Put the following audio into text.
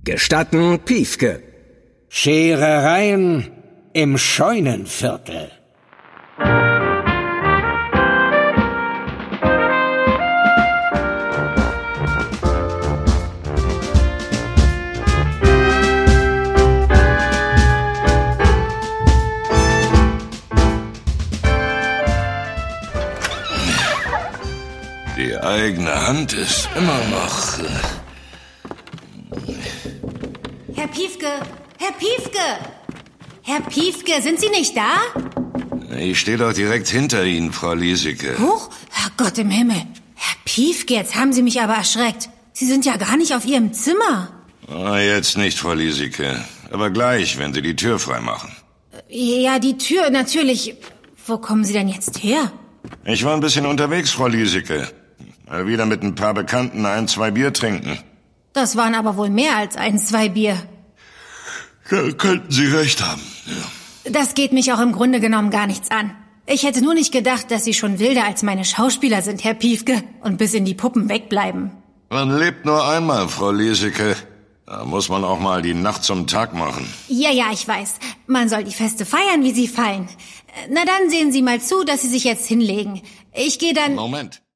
Gestatten Piefke. Scherereien im Scheunenviertel. Die eigene Hand ist immer noch... Herr Piefke! Herr Piefke! Herr Piefke, sind Sie nicht da? Ich stehe doch direkt hinter Ihnen, Frau Liesecke. Huch, Herrgott im Himmel. Herr Piefke, jetzt haben Sie mich aber erschreckt. Sie sind ja gar nicht auf Ihrem Zimmer. Jetzt nicht, Frau Liesecke. Aber gleich, wenn Sie die Tür freimachen. Ja, die Tür, natürlich. Wo kommen Sie denn jetzt her? Ich war ein bisschen unterwegs, Frau Liesecke. Mal wieder mit ein paar Bekannten 1-2 Bier trinken. Das waren aber wohl mehr als 1-2 Bier. Ja, könnten Sie recht haben. Ja. Das geht mich auch im Grunde genommen gar nichts an. Ich hätte nur nicht gedacht, dass Sie schon wilder als meine Schauspieler sind, Herr Piefke, und bis in die Puppen wegbleiben. Man lebt nur einmal, Frau Liesecke. Da muss man auch mal die Nacht zum Tag machen. Ja, ich weiß. Man soll die Feste feiern, wie sie fallen. Na dann sehen Sie mal zu, dass Sie sich jetzt hinlegen. Ich gehe dann... Moment.